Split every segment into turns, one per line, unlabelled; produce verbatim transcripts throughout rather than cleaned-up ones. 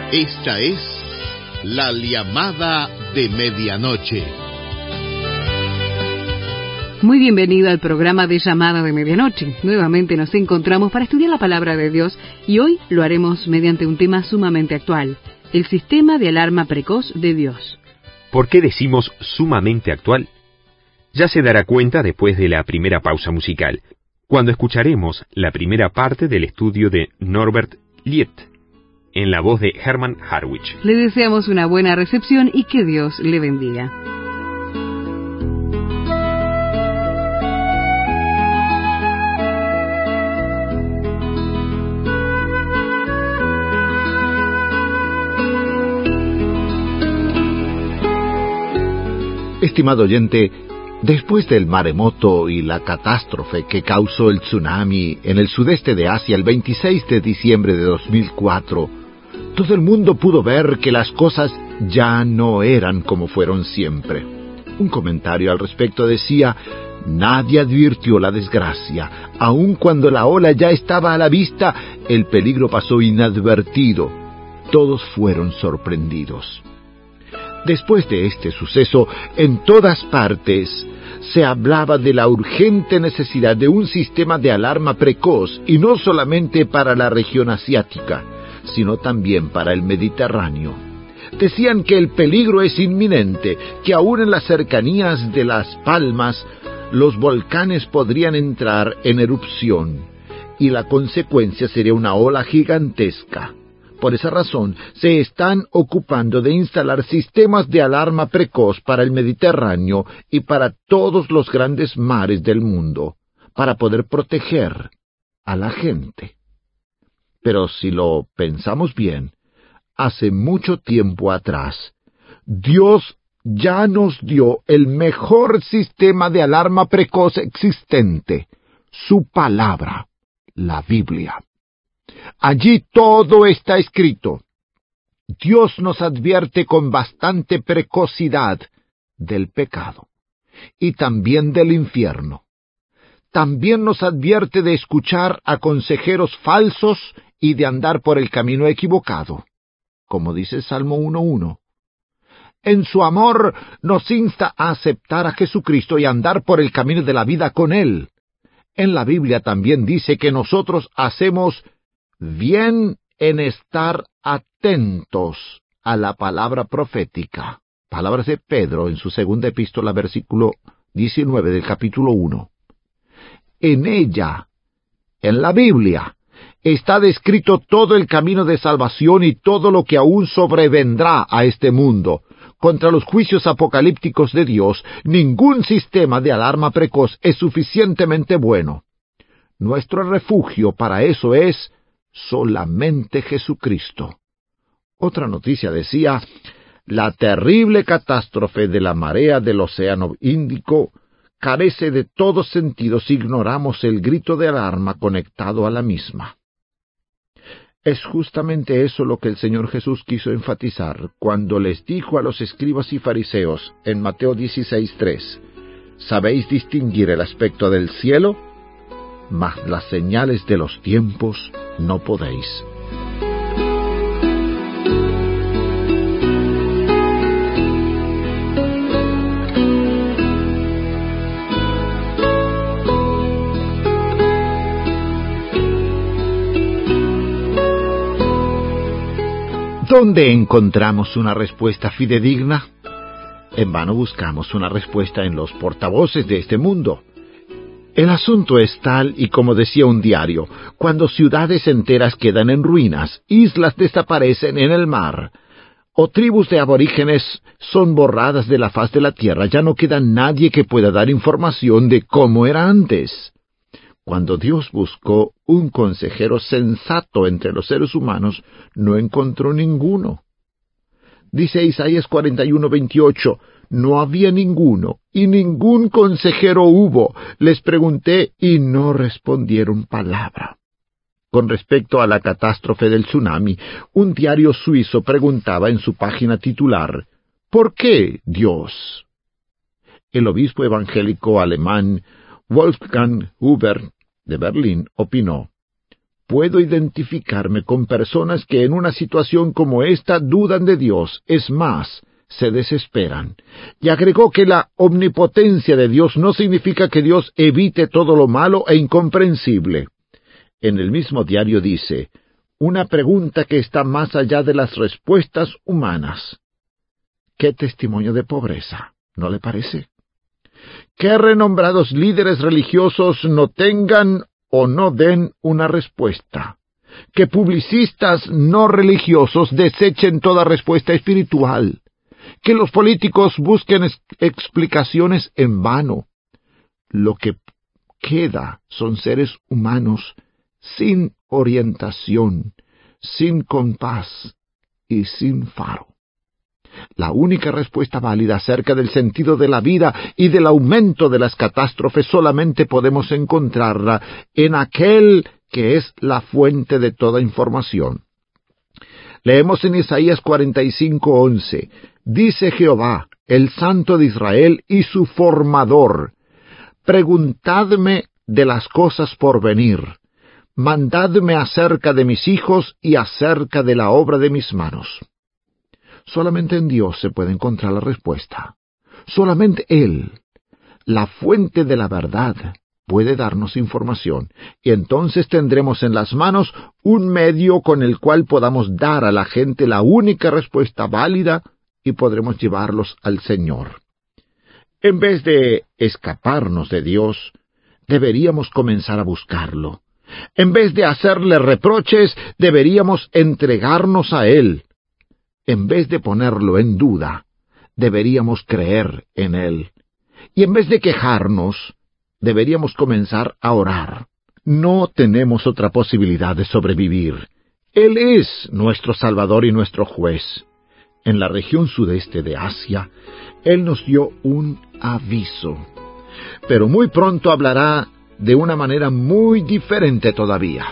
Esta es la llamada de medianoche.
Muy bienvenido al programa de Llamada de Medianoche. Nuevamente nos encontramos para estudiar la palabra de Dios y hoy lo haremos mediante un tema sumamente actual, el sistema de alarma precoz de Dios.
¿Por qué decimos sumamente actual? Ya se dará cuenta después de la primera pausa musical, cuando escucharemos la primera parte del estudio de Norbert Liet, en la voz de Hermann Harwich.
Le deseamos una buena recepción y que Dios le bendiga.
Estimado oyente, después del maremoto y la catástrofe que causó el tsunami en el sudeste de Asia el veintiséis de diciembre de dos mil cuatro, todo el mundo pudo ver que las cosas ya no eran como fueron siempre. Un comentario al respecto decía: nadie advirtió la desgracia. Aun cuando la ola ya estaba a la vista, el peligro pasó inadvertido. Todos fueron sorprendidos. Después de este suceso, en todas partes se hablaba de la urgente necesidad de un sistema de alarma precoz, y no solamente para la región asiática, sino también para el Mediterráneo. Decían que el peligro es inminente, que aún en las cercanías de Las Palmas, los volcanes podrían entrar en erupción, y la consecuencia sería una ola gigantesca. Por esa razón, se están ocupando de instalar sistemas de alarma precoz para el Mediterráneo y para todos los grandes mares del mundo, para poder proteger a la gente. Pero si lo pensamos bien, hace mucho tiempo atrás, Dios ya nos dio el mejor sistema de alarma precoz existente, su palabra, la Biblia. Allí todo está escrito. Dios nos advierte con bastante precocidad del pecado y también del infierno. También nos advierte de escuchar a consejeros falsos y de andar por el camino equivocado, como dice Salmo uno uno. En su amor nos insta a aceptar a Jesucristo y a andar por el camino de la vida con Él. En la Biblia también dice que nosotros hacemos bien en estar atentos a la palabra profética. Palabras de Pedro en su segunda epístola, versículo diecinueve del capítulo uno. En ella, en la Biblia, está descrito todo el camino de salvación y todo lo que aún sobrevendrá a este mundo. Contra los juicios apocalípticos de Dios, ningún sistema de alarma precoz es suficientemente bueno. Nuestro refugio para eso es solamente Jesucristo. Otra noticia decía: la terrible catástrofe de la marea del Océano Índico carece de todos sentidos si ignoramos el grito de alarma conectado a la misma. Es justamente eso lo que el Señor Jesús quiso enfatizar cuando les dijo a los escribas y fariseos en Mateo dieciséis tres: ¿sabéis distinguir el aspecto del cielo? Mas las señales de los tiempos no podéis. ¿Dónde encontramos una respuesta fidedigna? En vano buscamos una respuesta en los portavoces de este mundo. El asunto es tal y como decía un diario: cuando ciudades enteras quedan en ruinas, islas desaparecen en el mar, o tribus de aborígenes son borradas de la faz de la tierra, ya no queda nadie que pueda dar información de cómo era antes. Cuando Dios buscó un consejero sensato entre los seres humanos, no encontró ninguno. Dice Isaías cuarenta y uno veintiocho, no había ninguno, y ningún consejero hubo. Les pregunté, y no respondieron palabra. Con respecto a la catástrofe del tsunami, un diario suizo preguntaba en su página titular, ¿por qué Dios? El obispo evangélico alemán Wolfgang Huber de Berlín opinó, puedo identificarme con personas que en una situación como esta dudan de Dios, es más, se desesperan. Y agregó que la omnipotencia de Dios no significa que Dios evite todo lo malo e incomprensible. En el mismo diario dice, una pregunta que está más allá de las respuestas humanas. ¡Qué testimonio de pobreza! ¿No le parece? Que renombrados líderes religiosos no tengan o no den una respuesta. Que publicistas no religiosos desechen toda respuesta espiritual. Que los políticos busquen ex- explicaciones en vano. Lo que queda son seres humanos sin orientación, sin compás y sin faro. La única respuesta válida acerca del sentido de la vida y del aumento de las catástrofes solamente podemos encontrarla en aquel que es la fuente de toda información. Leemos en Isaías cuarenta y cinco, once, dice Jehová, el Santo de Israel y su formador, preguntadme de las cosas por venir, mandadme acerca de mis hijos y acerca de la obra de mis manos. Solamente en Dios se puede encontrar la respuesta. Solamente Él, la fuente de la verdad, puede darnos información, y entonces tendremos en las manos un medio con el cual podamos dar a la gente la única respuesta válida y podremos llevarlos al Señor. En vez de escaparnos de Dios, deberíamos comenzar a buscarlo. En vez de hacerle reproches, deberíamos entregarnos a Él. En vez de ponerlo en duda, deberíamos creer en Él. Y en vez de quejarnos, deberíamos comenzar a orar. No tenemos otra posibilidad de sobrevivir. Él es nuestro Salvador y nuestro juez. En la región sudeste de Asia, Él nos dio un aviso. Pero muy pronto hablará de una manera muy diferente todavía.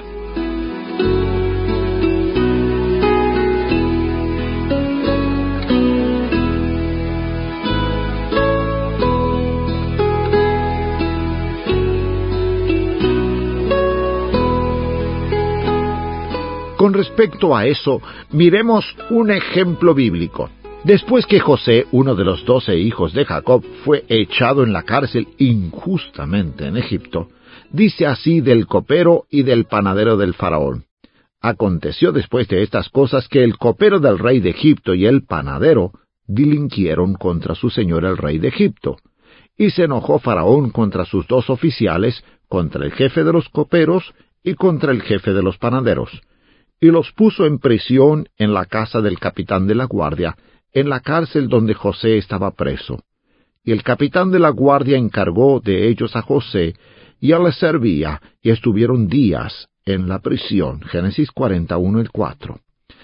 Con respecto a eso, miremos un ejemplo bíblico. Después que José, uno de los doce hijos de Jacob, fue echado en la cárcel injustamente en Egipto, dice así del copero y del panadero del faraón. Aconteció después de estas cosas que el copero del rey de Egipto y el panadero delinquieron contra su señor el rey de Egipto. Y se enojó Faraón contra sus dos oficiales, contra el jefe de los coperos y contra el jefe de los panaderos, y los puso en prisión en la casa del capitán de la guardia, en la cárcel donde José estaba preso. Y el capitán de la guardia encargó de ellos a José, y él les servía, y estuvieron días en la prisión. Génesis cuarenta, uno y cuatro.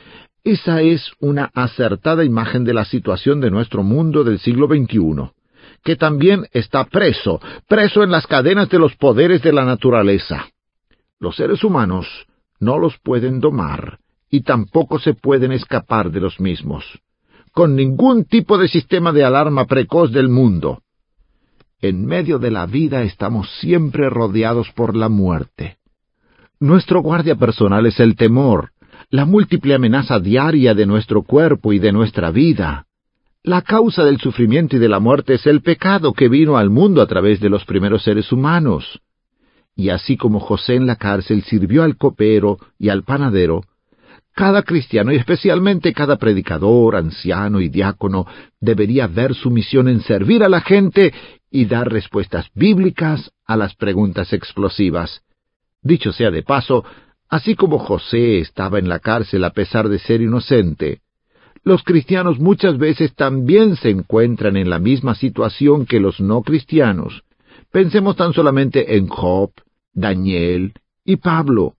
Esa es una acertada imagen de la situación de nuestro mundo del siglo veintiuno, que también está preso, preso en las cadenas de los poderes de la naturaleza. Los seres humanos no los pueden domar, y tampoco se pueden escapar de los mismos, con ningún tipo de sistema de alarma precoz del mundo. En medio de la vida estamos siempre rodeados por la muerte. Nuestro guardia personal es el temor, la múltiple amenaza diaria de nuestro cuerpo y de nuestra vida. La causa del sufrimiento y de la muerte es el pecado que vino al mundo a través de los primeros seres humanos. Y así como José en la cárcel sirvió al copero y al panadero, cada cristiano, y especialmente cada predicador, anciano y diácono, debería ver su misión en servir a la gente y dar respuestas bíblicas a las preguntas explosivas. Dicho sea de paso, así como José estaba en la cárcel a pesar de ser inocente, los cristianos muchas veces también se encuentran en la misma situación que los no cristianos. Pensemos tan solamente en Job, Daniel y Pablo.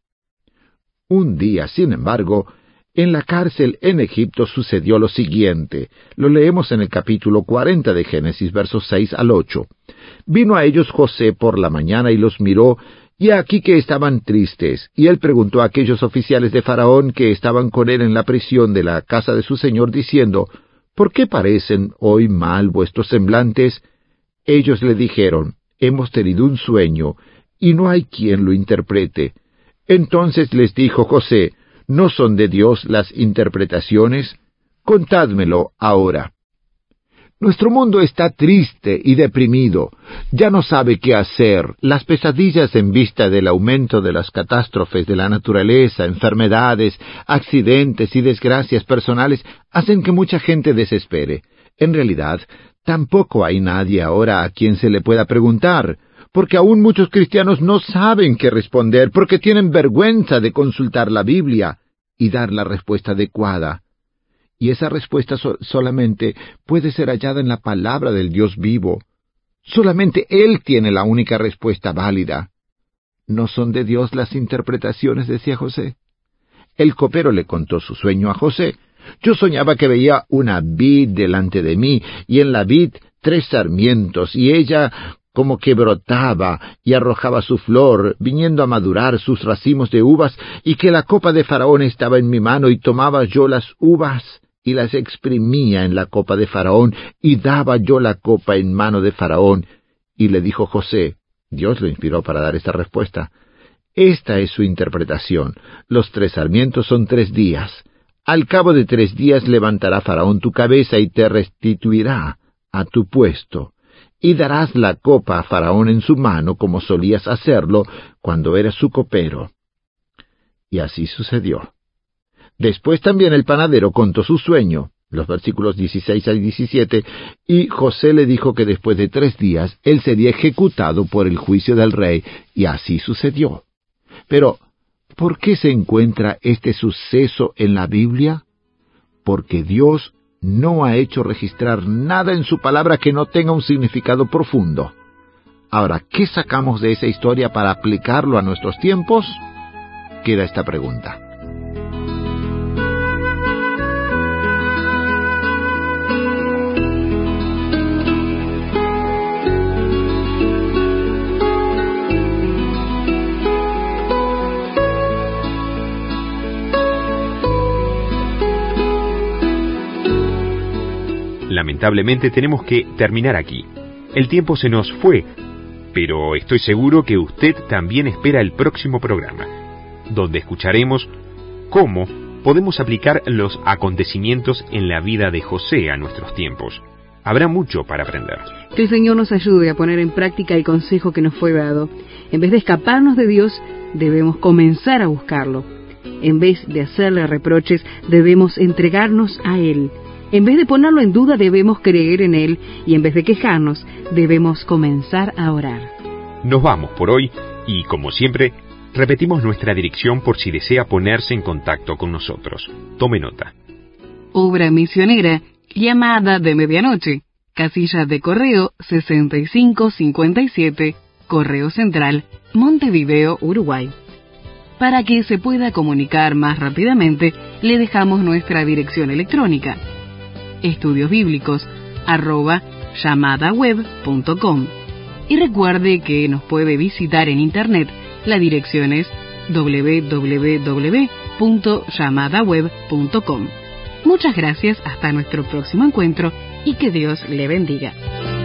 Un día, sin embargo, en la cárcel en Egipto sucedió lo siguiente. Lo leemos en el capítulo cuarenta de Génesis, versos seis al ocho. Vino a ellos José por la mañana y los miró, y aquí que estaban tristes, y él preguntó a aquellos oficiales de Faraón que estaban con él en la prisión de la casa de su señor, diciendo, ¿por qué parecen hoy mal vuestros semblantes? Ellos le dijeron, hemos tenido un sueño, y no hay quien lo interprete. Entonces les dijo José: ¿No son de Dios las interpretaciones? Contádmelo ahora. Nuestro mundo está triste y deprimido. Ya no sabe qué hacer. Las pesadillas en vista del aumento de las catástrofes de la naturaleza, enfermedades, accidentes y desgracias personales hacen que mucha gente desespere. En realidad, tampoco hay nadie ahora a quien se le pueda preguntar, porque aún muchos cristianos no saben qué responder, porque tienen vergüenza de consultar la Biblia y dar la respuesta adecuada. Y esa respuesta so- solamente puede ser hallada en la palabra del Dios vivo. Solamente Él tiene la única respuesta válida. ¿No son de Dios las interpretaciones?, decía José. El copero le contó su sueño a José. Yo soñaba que veía una vid delante de mí, y en la vid tres sarmientos, y ella como que brotaba y arrojaba su flor, viniendo a madurar sus racimos de uvas, y que la copa de Faraón estaba en mi mano, y tomaba yo las uvas, y las exprimía en la copa de Faraón, y daba yo la copa en mano de Faraón. Y le dijo José, Dios lo inspiró para dar esta respuesta: esta es su interpretación. Los tres sarmientos son tres días. Al cabo de tres días levantará Faraón tu cabeza y te restituirá a tu puesto. Y darás la copa a Faraón en su mano, como solías hacerlo cuando eras su copero. Y así sucedió. Después también el panadero contó su sueño, los versículos dieciséis al diecisiete, y José le dijo que después de tres días él sería ejecutado por el juicio del rey, y así sucedió. Pero, ¿por qué se encuentra este suceso en la Biblia? Porque Dios no ha hecho registrar nada en su palabra que no tenga un significado profundo. Ahora, ¿qué sacamos de esa historia para aplicarlo a nuestros tiempos? Queda esta pregunta.
Lamentablemente tenemos que terminar aquí. El tiempo se nos fue, pero estoy seguro que usted también espera el próximo programa, donde escucharemos cómo podemos aplicar los acontecimientos en la vida de José a nuestros tiempos. Habrá mucho para aprender.
Que el Señor nos ayude a poner en práctica el consejo que nos fue dado. En vez de escaparnos de Dios, debemos comenzar a buscarlo. En vez de hacerle reproches, debemos entregarnos a Él. En vez de ponerlo en duda, debemos creer en Él, y en vez de quejarnos, debemos comenzar a orar.
Nos vamos por hoy, y como siempre, repetimos nuestra dirección por si desea ponerse en contacto con nosotros. Tome nota.
Obra misionera, llamada de medianoche, casilla de correo sesenta y cinco cincuenta y siete, Correo Central, Montevideo, Uruguay. Para que se pueda comunicar más rápidamente, le dejamos nuestra dirección electrónica: estudios bíblicos arroba llamadaweb punto com. Y recuerde que nos puede visitar en internet. La dirección es doble u doble u doble u punto llamadaweb punto com. Muchas gracias, hasta nuestro próximo encuentro y que Dios le bendiga.